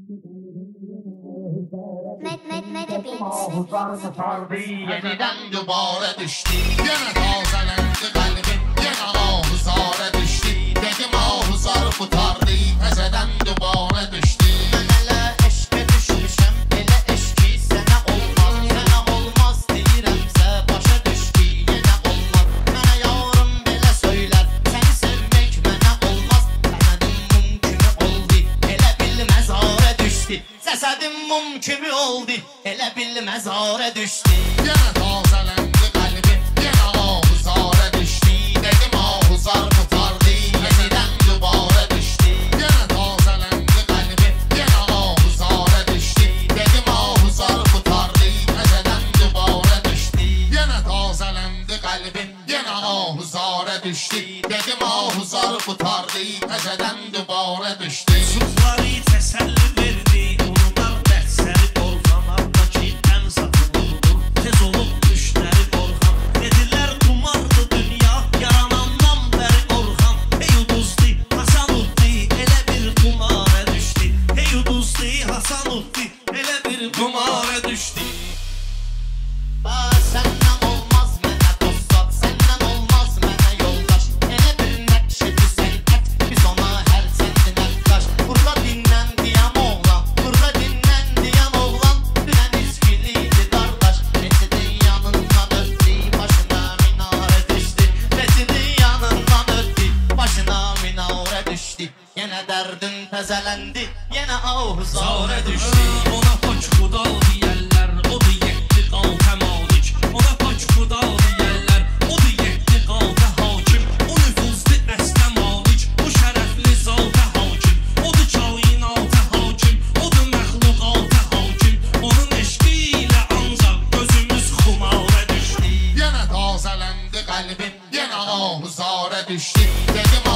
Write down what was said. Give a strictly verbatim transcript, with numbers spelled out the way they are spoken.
Mahuzlar sardı, yeniden dubara düştü. Yine tazelendi kalbim, yine ahuzara düştü. Dedim ahuzar kurtardı, pezeden dubara düştü. Ben hele eşke düşmüşem, hele eşki sene olmaz. Sene olmaz deyiremse başa düştü, yine olmaz. Mənə yarım belə söylər, səni sevmək mənə olmaz. Səsədim mum kimi oldu, elə bil məzara düşdü. Səsədim mum kimi oldu, elə bil məzara düşdü. Yine tazelendi kalbim, yine ahuzara düştü. Dedim ahuzar kurtardı, yeniden dubara düştü. Yine tazelendi kalbim, yine ahuzara düştü. Dedim ahuzar kurtardı, pezeden dubara düştü. Yine tazelendi kalbim, yine ahuzara düştü. Dedim ahuzar kurtardı, pezeden dubara düştü. Sufları təsəlli verdi, onlar dərsəri orxanlardakı ən satılırdır. Tez olub düşləri Orxan, dedilər qumardı dünya, yaranandan bəri Orxan. Hey uduzdi, Hasan uddi, elə bir qumara düşdü. Hey uduzdi, Hasan uddi, elə bir qumara düşdü. Aa, səndən olmaz mənə dostat, səndən olmaz mənə yoldaş. Elə bir nəqşədi sənət, biz ona hər səndinə qaş. Burada dinlən deyəm oğlan, burada dinlən deyəm oğlan. Dünən izgiliydi qardaş, Reçidin yanından ötdü, başına minarə düşdü. Reçidin yanından ötdü, başına minarə düşdü. Yenə dərdin təzələndi, yenə ahuzara düşdü. Ona poç qudal deyərlər, o da yetdi qaltə malik. Ona poç qudal deyərlər, o da yetdi qaltə hakim. O nüfuzlu əslə malik, bu şərəfli zaltə hakim. O da kainatə hakim, o da məxluqatə hakim. Onun eşqi ilə ancaq gözümüz xumara düşdü. Yine tazelendi kalbim, yine ahuzara düştü. Dedim